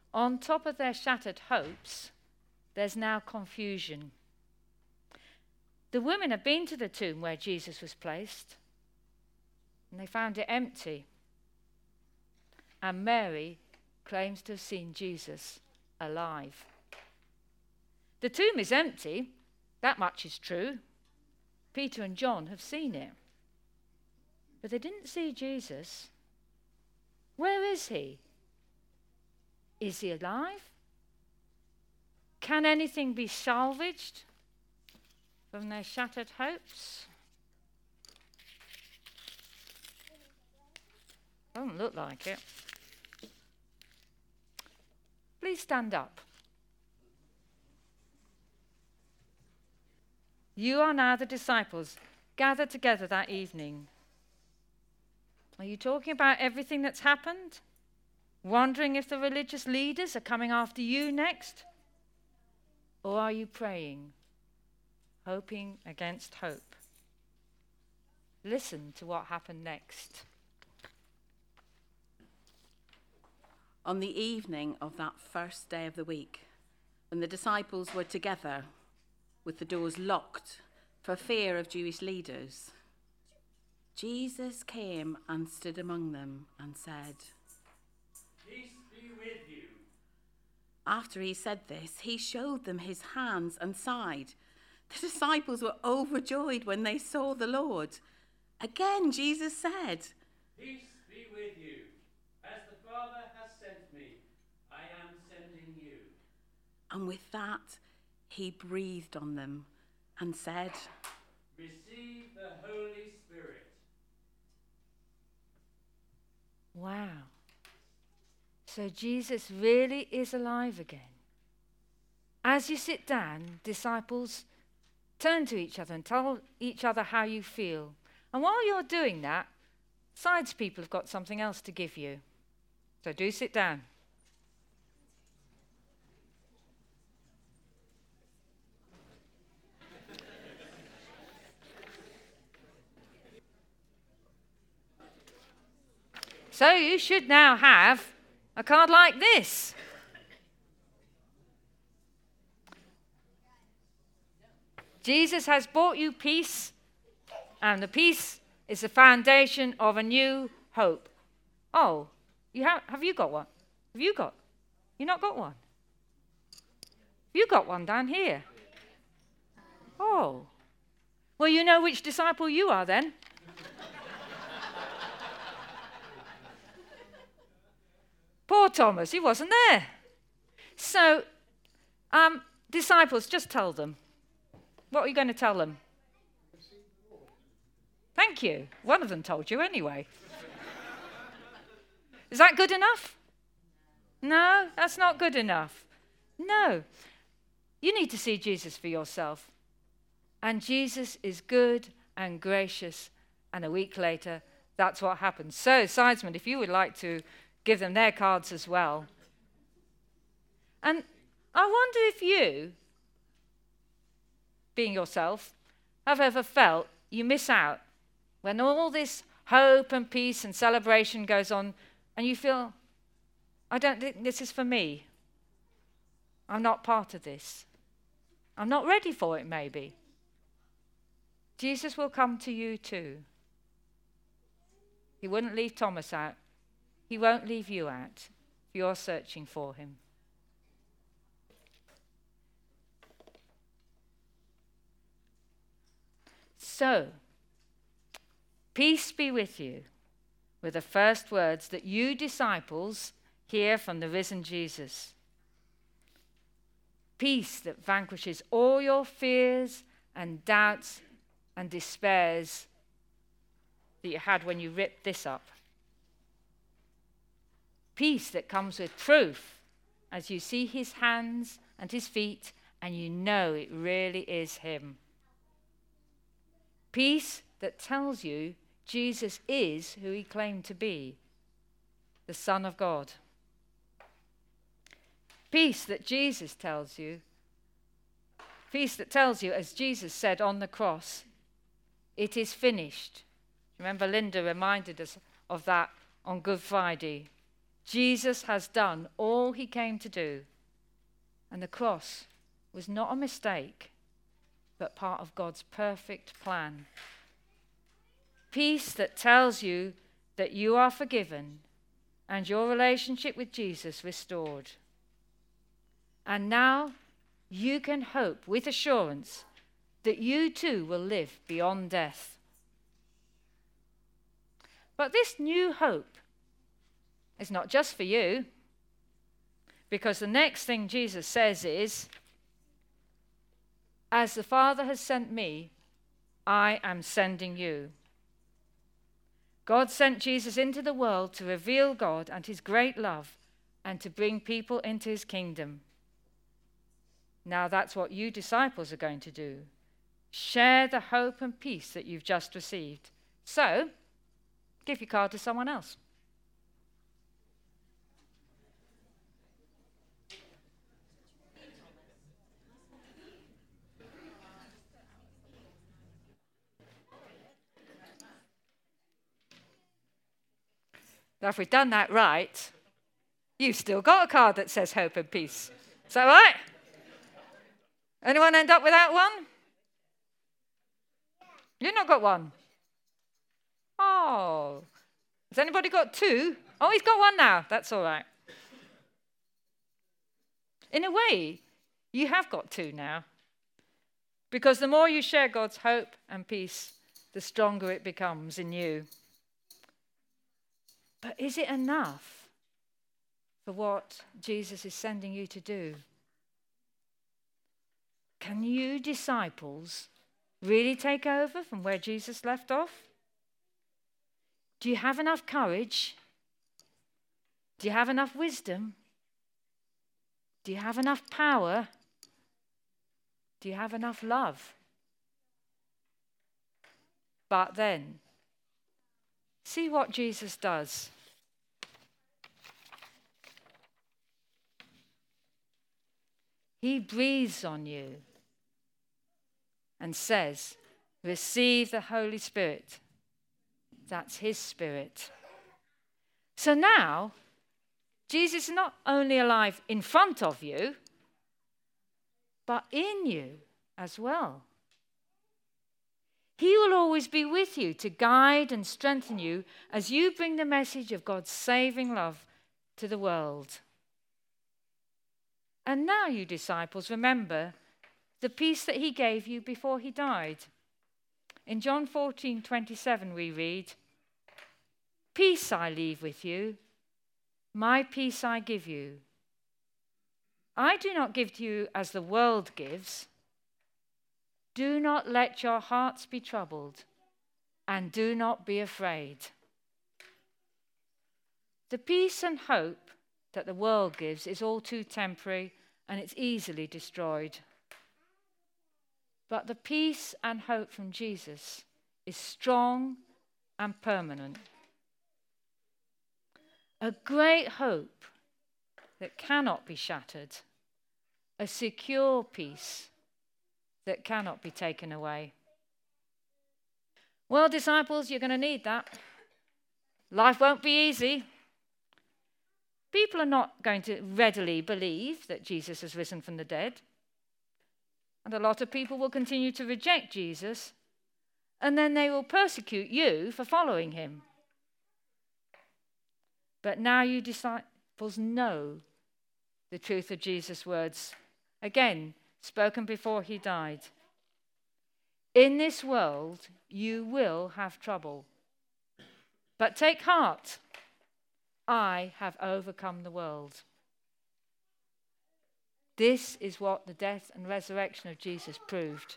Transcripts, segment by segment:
On top of their shattered hopes, there's now confusion. The women had been to the tomb where Jesus was placed, and they found it empty. And Mary claims to have seen Jesus alive. The tomb is empty, that much is true. Peter and John have seen it. But they didn't see Jesus. Where is he? Is he alive? Can anything be salvaged from their shattered hopes? Doesn't look like it. Please stand up. You are now the disciples gathered together that evening. Are you talking about everything that's happened? Wondering if the religious leaders are coming after you next? Or are you praying, hoping against hope? Listen to what happened next. On the evening of that first day of the week, when the disciples were together with the doors locked for fear of Jewish leaders, Jesus came and stood among them and said, "Peace be with you." After he said this, he showed them his hands and side. The disciples were overjoyed when they saw the Lord. Again, Jesus said, "Peace be with you. As the Father has sent me, I am sending you." and with that, he breathed on them and said, "Receive the Holy Spirit." Wow. So Jesus really is alive again. As you sit down, disciples, turn to each other and tell each other how you feel. And while you're doing that, sides people have got something else to give you. So do sit down. So you should now have a card like this. Jesus has brought you peace, and the peace is the foundation of a new hope. Oh, have you got one? You not got one? You got one down here. Oh. Well, you know which disciple you are then. Poor Thomas, he wasn't there. So, disciples, just tell them. What are you going to tell them? Thank you. One of them told you anyway. Is that good enough? No, that's not good enough. No. You need to see Jesus for yourself. And Jesus is good and gracious. And a week later, that's what happens. So, sidesmen, if you would like to give them their cards as well. And I wonder if you, being yourself, have ever felt you miss out when all this hope and peace and celebration goes on and you feel, I don't think this is for me. I'm not part of this. I'm not ready for it, maybe. Jesus will come to you too. He wouldn't leave Thomas out. He won't leave you out if you're searching for him. So, peace be with you, were the first words that you disciples hear from the risen Jesus. Peace that vanquishes all your fears and doubts and despairs that you had when you ripped this up. Peace that comes with proof as you see his hands and his feet and you know it really is him. Peace that tells you Jesus is who he claimed to be, the Son of God. Peace that Jesus tells you, peace that tells you, as Jesus said on the cross, it is finished. Remember, Linda reminded us of that on Good Friday. Jesus has done all he came to do, and the cross was not a mistake, but part of God's perfect plan. Peace that tells you that you are forgiven and your relationship with Jesus restored. And now you can hope with assurance that you too will live beyond death. But this new hope is not just for you, because the next thing Jesus says is, as the Father has sent me, I am sending you. God sent Jesus into the world to reveal God and his great love and to bring people into his kingdom. Now that's what you disciples are going to do. Share the hope and peace that you've just received. So, give your card to someone else. Now, if we've done that right, you've still got a card that says hope and peace. Is that right? Anyone end up without one? You've not got one. Oh. Has anybody got two? Oh, he's got one now. That's all right. In a way, you have got two now. Because the more you share God's hope and peace, the stronger it becomes in you. But is it enough for what Jesus is sending you to do? Can you disciples really take over from where Jesus left off? Do you have enough courage? Do you have enough wisdom? Do you have enough power? Do you have enough love? But then, see what Jesus does. He breathes on you and says, receive the Holy Spirit. That's his Spirit. So now, Jesus is not only alive in front of you, but in you as well. He will always be with you to guide and strengthen you as you bring the message of God's saving love to the world. And now, you disciples, remember the peace that he gave you before he died. In John 14:27 we read, peace I leave with you, my peace I give you. I do not give to you as the world gives. Do not let your hearts be troubled, and do not be afraid. The peace and hope that the world gives is all too temporary, and it's easily destroyed. But the peace and hope from Jesus is strong and permanent. A great hope that cannot be shattered. A secure peace that cannot be taken away. Well, disciples, you're going to need that. Life won't be easy. People are not going to readily believe that Jesus has risen from the dead. And a lot of people will continue to reject Jesus, and then they will persecute you for following him. But now you disciples know the truth of Jesus' words, again, spoken before he died. In this world, you will have trouble. But take heart. I have overcome the world. This is what the death and resurrection of Jesus proved.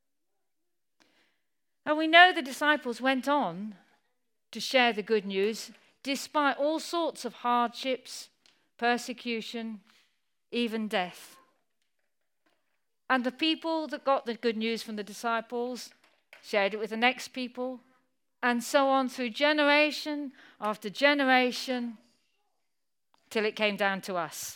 And we know the disciples went on to share the good news despite all sorts of hardships, persecution, even death. And the people that got the good news from the disciples shared it with the next people, and so on through generation after generation till it came down to us.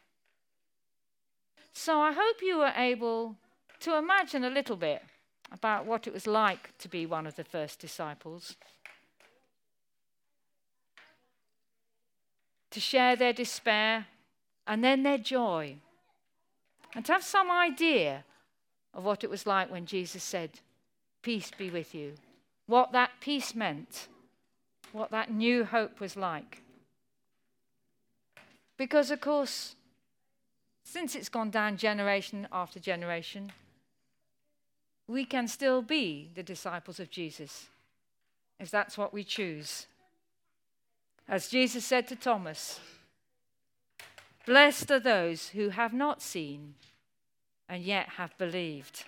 So I hope you were able to imagine a little bit about what it was like to be one of the first disciples. to share their despair and then their joy, and to have some idea of what it was like when Jesus said, "Peace be with you," what that peace meant, what that new hope was like. Because, of course, since it's gone down generation after generation, we can still be the disciples of Jesus, if that's what we choose. As Jesus said to Thomas, "Blessed are those who have not seen and yet have believed."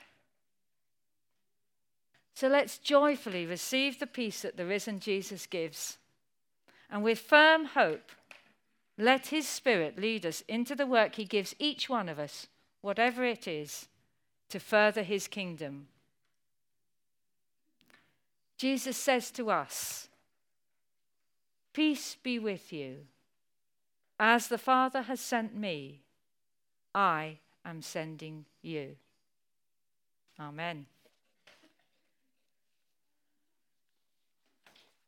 So let's joyfully receive the peace that the risen Jesus gives. And with firm hope, let his Spirit lead us into the work he gives each one of us, whatever it is, to further his kingdom. Jesus says to us, "Peace be with you. As the Father has sent me, I am sending you." Amen.